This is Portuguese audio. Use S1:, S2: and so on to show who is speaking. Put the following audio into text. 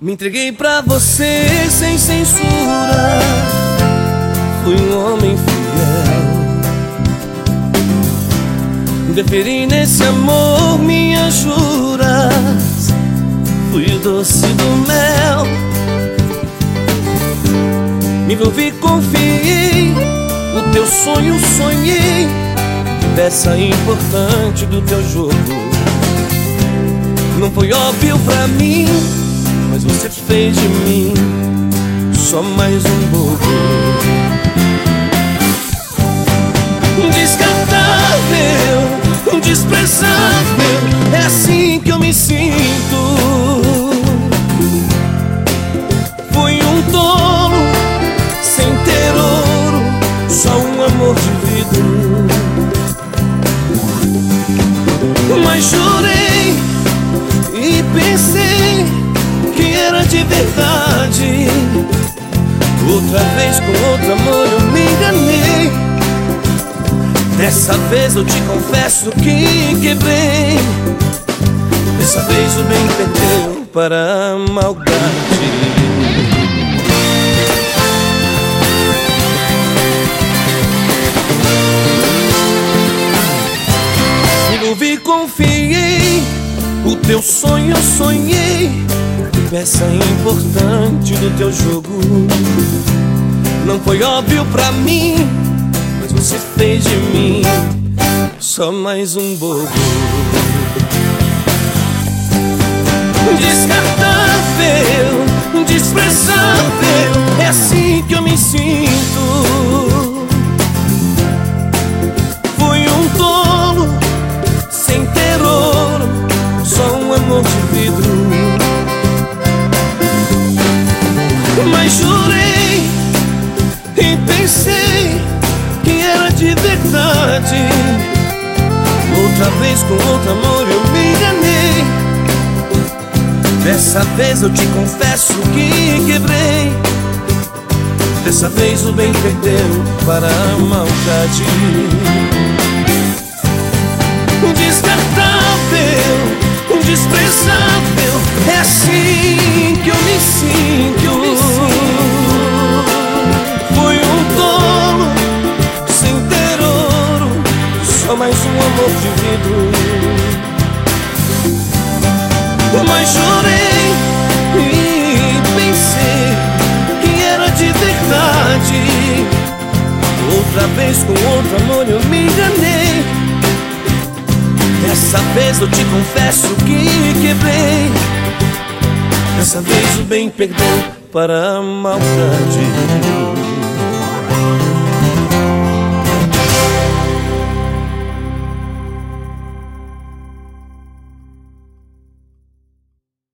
S1: Me entreguei pra você sem censura, fui um homem fiel. Deferi nesse amor minhas juras, fui o doce do mel. Me envolvi, confiei, o teu sonho sonhei, peça importante do teu jogo. Não foi óbvio pra mim, mas você fez de mim só mais um bobo. Descartável, desprezável, é assim que eu me sinto. Fui um tolo, sem ter ouro, só um amor de vidro. Mas jurei e pensei que era de verdade. Outra vez com outro amor eu me enganei. Dessa vez eu te confesso que quebrei. Dessa vez o bem perdeu para a maldade. Me envolvi, confiei, o teu sonho sonhei, peça importante do teu jogo. Não foi óbvio pra mim, mas você fez de mim só mais um bobo. Descartável, desprezável, é assim que eu me sinto. Fui um tolo, sem ter ouro, só um amor de vidro. Mas jurei e pensei que era de verdade. Outra vez com outro amor eu me enganei. Dessa vez eu te confesso que quebrei. Dessa vez o bem perdeu para a maldade. Descartável, desprezável, é assim que eu me sinto. Fui um tolo, sem ter ouro, só mais um amor de vidro. Mas jurei e pensei que era de verdade. Outra vez com outro amor eu me enganei. Dessa vez eu te confesso que quebrei. Dessa vez o bem perdeu para a maldade.